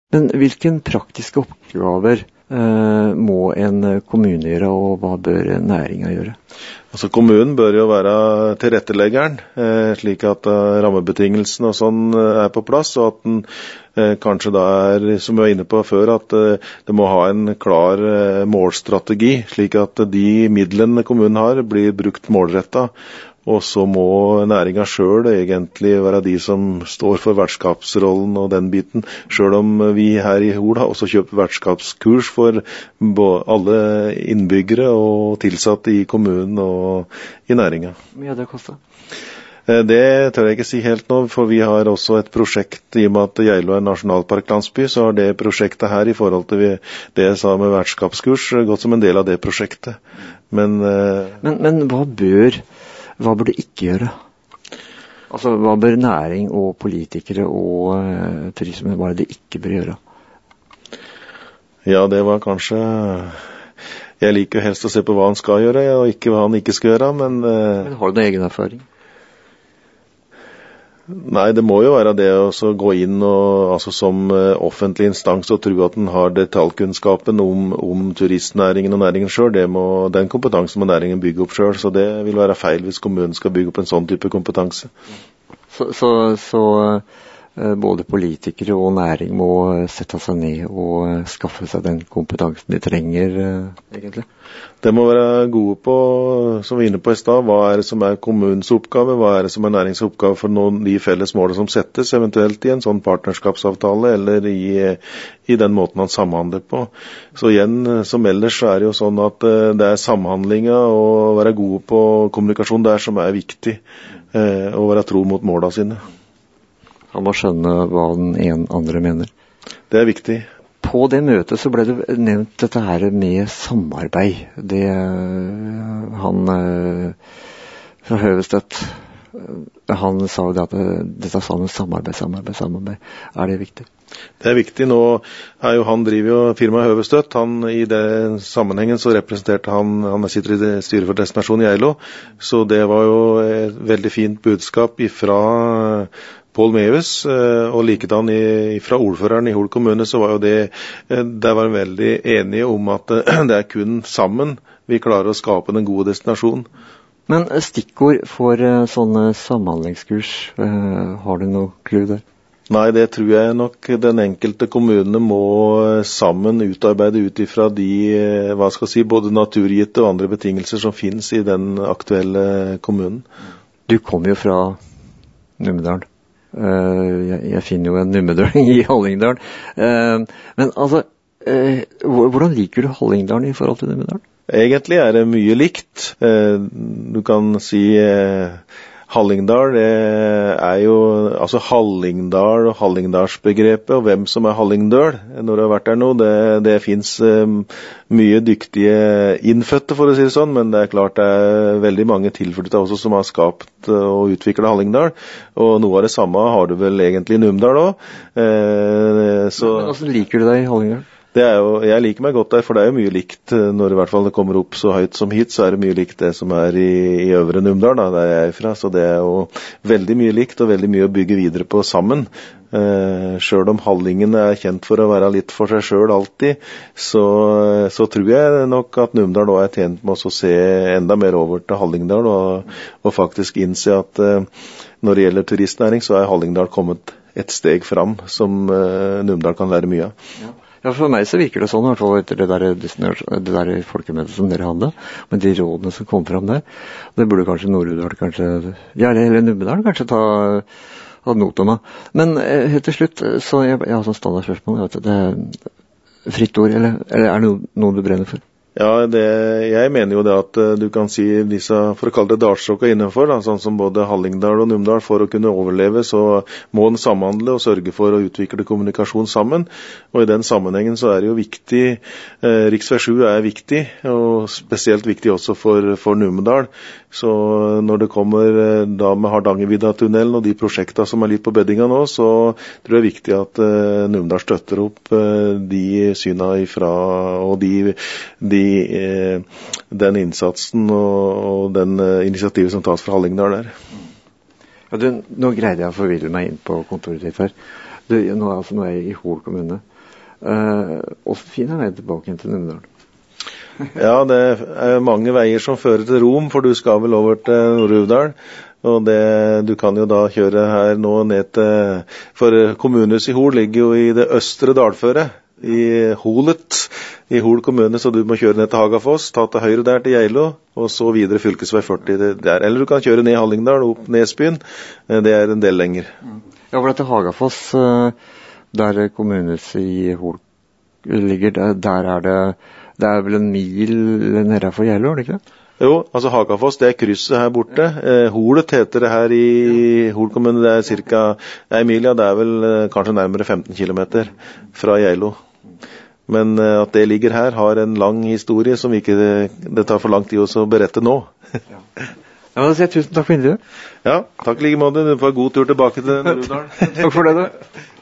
Men hvilken praktiske oppgaver må en kommune gjøre, og hva bør næringen gjøre? Altså kommunen bør jo være tilretteleggeren, slik at rammebetingelsene og sånn på plass, og at den kanskje da som jeg var inne på før, at det må ha en klar målstrategi, slik at de midlene kommunen har blir brukt målrettet. Og så må næringen selv egentlig være de som står for vertskapsrollen og den biten. Selv om vi her i Hol har også kjøpt vertskapskurs for alle innbyggere og tilsatte i kommunen og i næringen. Hvor mye har det kostet? Det tør jeg ikke si helt nå, for vi har også et prosjekt, i og med at Geilo er en nasjonalparklandsby, så har det prosjektet her i forhold til det jeg sa med vertskapskurs gått som en del av det prosjektet. Men hva bør det ikke gjøre? Altså, hva bør næring og politikere og turisme, hva er det ikke bør gjøre? Ja, det var kanskje... Jeg liker jo helst å se på hva han skal gjøre, og ikke hva han ikke skal gjøre, men har du noen egen erfaring? Nei, det må jo være det å gå inn og, altså som offentlig instans og tro at den har detaljkunnskapen om turistnæringen og næringen selv. Den kompetansen må næringen bygge opp selv, så det vil være feil hvis kommunen skal bygge opp en sånn type kompetanse. Så både politikere og næring må sette seg ned og skaffe seg den kompetansen de trenger, egentlig? Det må være gode på, som vi er inne på i sted, hva er det som er kommunens oppgave, hva er det som er næringsoppgave for noen de felles målene som settes, eventuelt i en sånn partnerskapsavtale, eller i den måten man samhandler på. Så igjen, som ellers, så er det jo sånn at det er samhandlinga og være gode på kommunikasjon der som er viktig, og være tro mot målene sine. Han må skjønne hva den andre mener. Det er viktig. På det møtet så ble det nevnt dette her med samarbeid. Det han fra Høvestedt, han sa jo det at dette sa med samarbeid. Er det viktig? Det er viktig. Nå er jo han driver jo firmaet Høvestedt. I den sammenhengen så representerte han sitter i styret for Destinasjon Geilo. Så det var jo et veldig fint budskap ifra Pål Meves, og likedan fra ordføreren i Hol kommune, så var jo der var veldig enige om at det er kun sammen vi klarer å skape den gode destinasjonen. Men stikkord for sånne samhandlingskurs, har du noe clue der? Nei, det tror jeg nok den enkelte kommune må sammen utarbeide ut ifra både naturgitte og andre betingelser som finnes i den aktuelle kommunen. Du kommer jo fra Numedal. Jeg finner jo en numedøling i Hallingdal. Men altså, hvordan liker du Hallingdalen i forhold til Numedal? Egentlig er det mye likt. Du kan si Hallingdal er jo, altså Hallingdal og Hallingdalsbegrepet, og hvem som er Hallingdal når du har vært der nå, det finnes mye dyktige innfødte, for å si det sånn, men det er klart det er veldig mange tilflyttet også som har skapt og utviklet Hallingdal, og noe av det samme har du vel egentlig i Numedal også. Men hvordan liker du deg i Hallingdal? Jeg liker meg godt der, for det er jo mye likt når i hvert fall det kommer opp så høyt som hit, så er det mye likt det som er i Øvre Numedal, der jeg er fra, så det er jo veldig mye likt og veldig mye å bygge videre på sammen. Selv om Hallingene er kjent for å være litt for seg selv alltid, så tror jeg nok at Numedal også er tjent med å se enda mer over til Hallingdal og faktisk innse at når det gjelder turistnæring, så er Hallingdal kommet et steg fram som Numedal kan lære mye av. Ja, for meg så virker det sånn, i hvert fall etter det der folkemøtet som dere hadde, med de rådene som kom fram der. Det burde kanskje Nord-Udal, eller Numedal kanskje ta ad notam. Men helt til slutt, så jeg har sånn standardspørsmål, det er fritt ord, eller er det noe du brenner for? Ja, jeg mener jo det at du kan si disse, for å kalle det dalsjokka innenfor, sånn som både Hallingdal og Numedal, for å kunne overleve, så må den samhandle og sørge for å utvikle kommunikasjon sammen. Og i den sammenhengen så er det jo viktig, Riksvei 7 er viktig, og spesielt viktig også for Numedal. Så når det kommer da med Hardangervidda-tunnelen og de prosjektene som er litt på beddinga nå, så tror jeg det er viktig at Numedal støtter opp de syna ifra, og den innsatsen og den initiativet som tas fra Hallingdal der. Ja, nå greide jeg å forvirre meg inn på kontoret ditt her. Nå er jeg i Hol kommune. Og finner jeg tilbake til Numedal? Ja, det er mange veier som fører til Rom, for du skal vel over til Nord-Uvdal. Og du kan jo da kjøre her nå ned til, for kommunehuset i Hol ligger jo i det østre dalføret, i Holet, i Hol kommune, så du må kjøre ned til Hagafoss, ta til høyre der til Geilo, og så videre fylkesvei 40 der. Eller du kan kjøre ned Hallingdal, opp Nesbyen, det er en del lenger. Ja, for til Hagafoss, der kommunehuset i Hol ligger, det er vel en mil nede for Geilo, er det ikke det? Jo, altså Hagafoss, det er krysset her borte. Holet heter det her i Hol kommune, det er cirka 1 mil, ja, det er vel kanskje nærmere 15 kilometer fra Geilo. Men at det ligger her har en lang historie som ikke det tar for lang tid å berette nå. Ja, da sier jeg tusen takk for intervjuet. Ja, takk i like måte. Du får god tur tilbake til Nord-Uvdal. Takk for det, du.